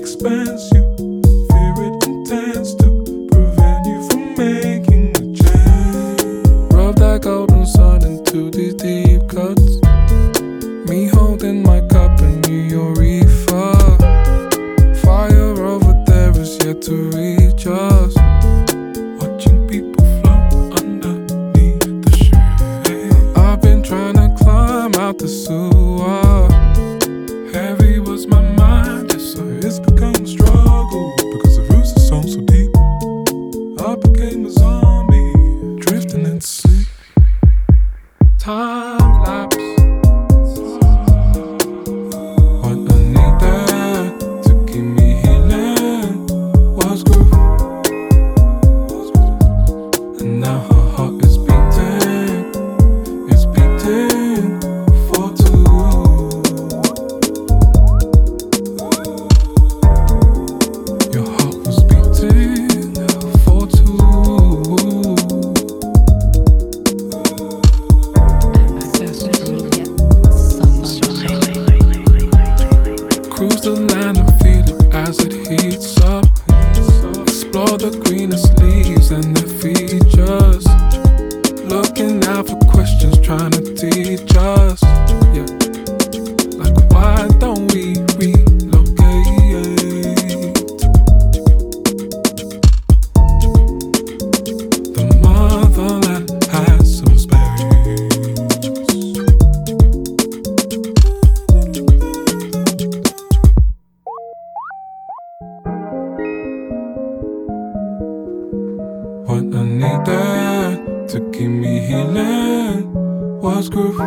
expands you. Fear it intends to prevent you from making a change. Rub that golden sun into these deep cuts. Me holding my cup and you your reefer. Fire over there is yet to reach us. Watching people float underneath the shade. I've been trying to climb out the sewer. Heavy was my mind, yes sir, it's become a struggle. Because the roots are sunk so deep, I became a zombie, drifting into sleep. Time lapse. What I needed to keep me healing was groove. And now her heart is beating, it's beating for two. Your heart was beating for two. Cruise the land and feel it as it heats up. Explore the greenest leaves and their features. Looking out for questions trying to teach us. Yeah. Like why don't we relocate? The motherland has some space. What I needed to keep me healing was groove.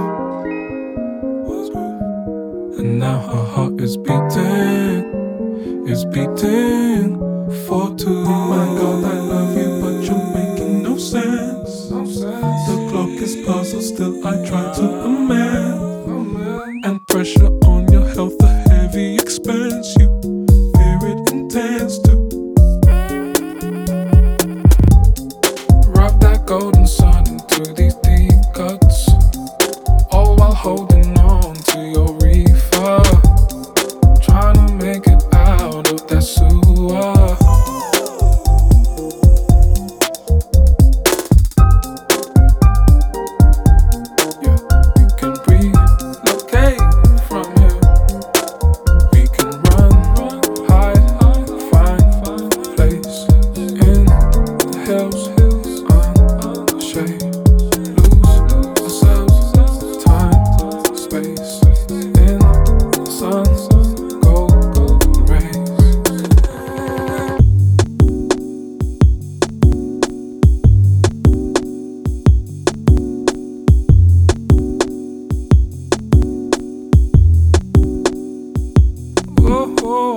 And now her heart is beating, it's beating for two. My God, I love you, but you're making no sense. The clock is puzzled, still I try to amend. And pressure on your health, a heavy expense. You fear it intends to. Rub that golden sun into these deep cuts, all while holding on to your reefer. Trying to make it out of that sewer. Yeah, we can relocate from here. We can run, hide, find place in the hills. Shade, lose ourselves, time, space, in the sun's gold rays. Oh.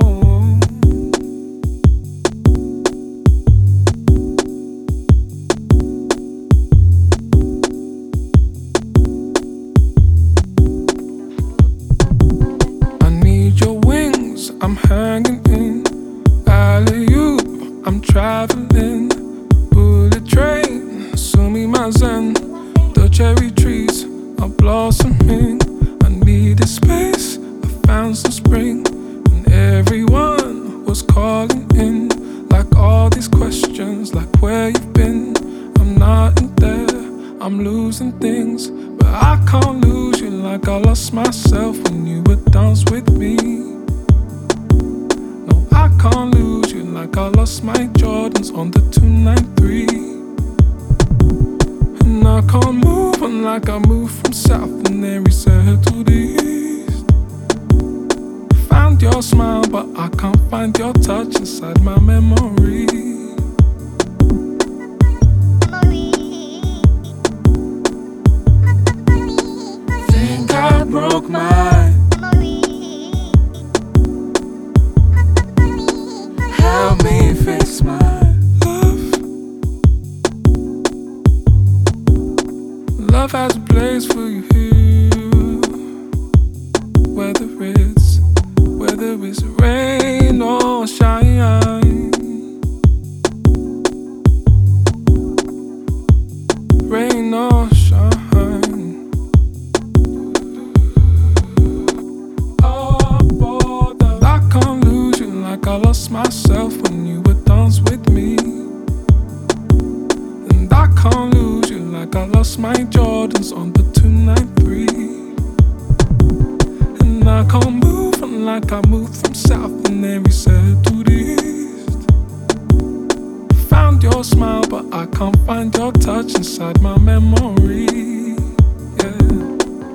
I'm hanging in alley-oop, I'm traveling. Bullet train, Sumi Mazen. The cherry trees are blossoming. I needed space, I found some spring. And everyone was calling in. Like all these questions, like where you've been. I'm not in there, I'm losing things. But I can't lose you like I lost myself when you were danced with me. I can't lose you like I lost my Jordans on the 293. And I can't move on like I moved from south and then reset to the east. Found your smile but I can't find your touch inside my memory. Think I broke my help me fix my love. Love has a place for you here. Whether it's rain or shine, rain or shine. myself when you would dance with me. And I can't lose you like I lost my Jordans on the 293. And I can't move like I moved from south and then we said to the east. Found your smile but I can't find your touch inside my memory. Yeah.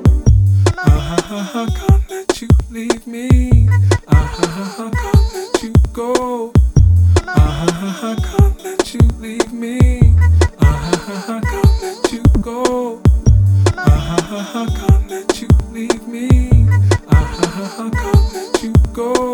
I can't let you leave me. I can't let you go. I can't let you leave me. I can't let you go. I can't let you leave me. I can't let you go.